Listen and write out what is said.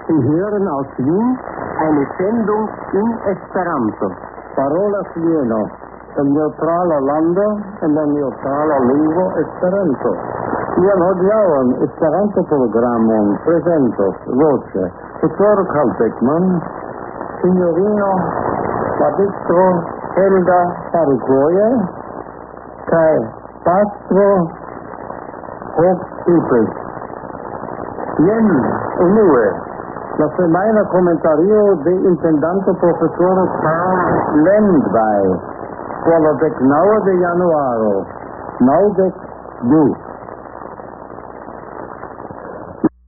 Sie hören aus Wien eine Sendung in Esperanto. Parola fieno, el neutrala lando en la neutrala lingvo Esperanto. Ian hodiaŭan Esperanto-programon prezentos voce Dr. Karl Beckmann, Signorino Magistro Helga Parikoje kaj Pastro Hochstipes. Jen unue la semajna komentario de intendanto profesoro Karl Lendvaj por la 19 de januaro 92.